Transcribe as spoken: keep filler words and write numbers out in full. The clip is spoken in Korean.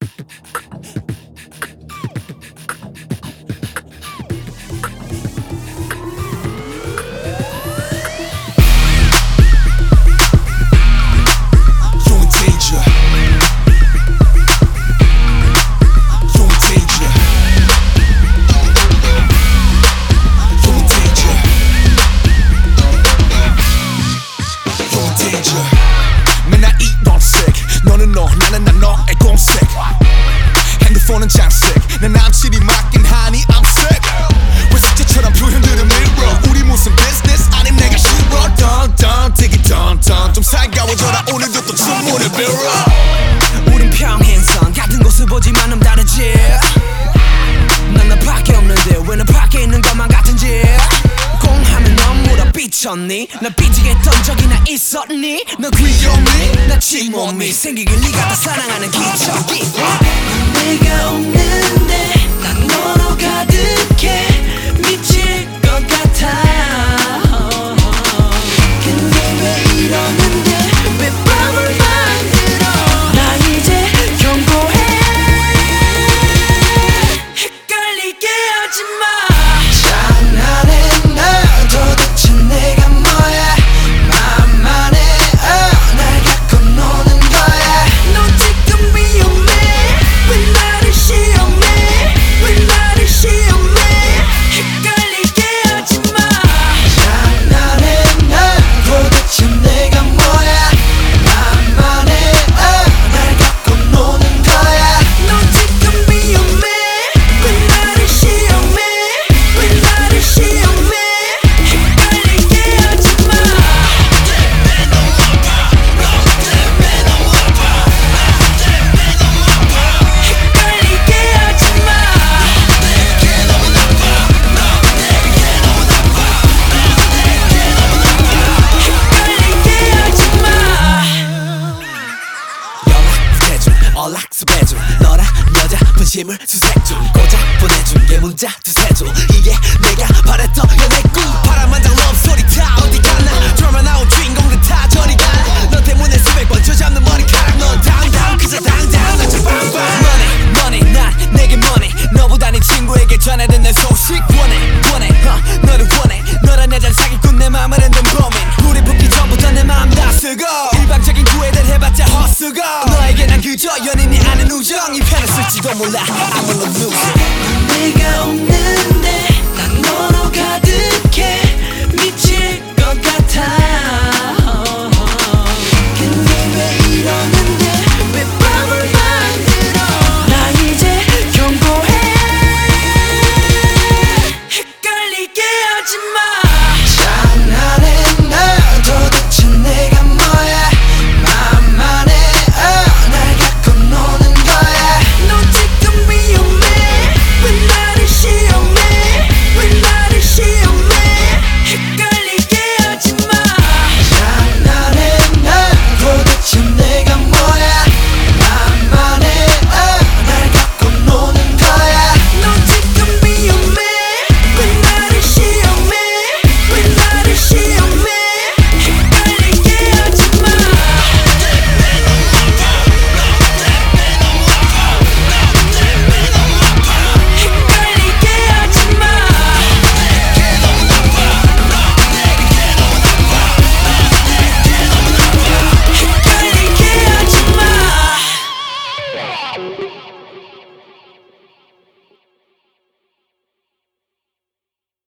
맨날 이런 색 너는 너 나는 난 너의 공색 핸드폰은 장색 내 남친이 맡긴 하니 I'm sick 왜 숙제처럼 표현들은 밀어 우리 무슨 비즈니스 아님 내가 싫어 던던 되게 던던 좀 살가워져라 오늘도 또 주문을 빌어 우린 평행선 같은 곳을 보지만 좀 다르지 난 나밖에 없는데 왜 너 밖에 있는 것만 같은지 공하면 넌 물어 삐쳤니 날 삐지게 했던 적이나 있었니 너 귀여니 나 침몸이 생기길 네가 다 사랑하는 기적이 내가 없는데 난 너로 가득해 미칠 것 같아 근데 왜 이러는데 왜 밤을 만들어 나 이제 경고해 헷갈리게 하지마 연락수배중 너랑 여자 분심을 수색중 고작 보내준 게 문자 두세 줄 이게 내가 바랬던 연애꿈 파란만장 럽소리 다 어디 갔나 드라마 나온 주인공들 다 저리 가나 너 때문에 수백 번 쥐어잡는 머리카락 넌 당당 그저 당당 나 좀 빵빵 Money money 난 내게 money 너보다 네 친구에게 전해든 내 소식 원해 원해 uh, 너를 원해 너란 여자를 사기꾼 내 맘을 흔든 범인 불이 붙기 전부터 내 맘 다 쓰고 일방적인 구애를 해봤자 헛수고 너에게 난 그저 연인이 아닌 우정 이 편을 쓸지도 몰라 I'm a loser 내가 없는데 난 너로 가득해 미칠 것 같아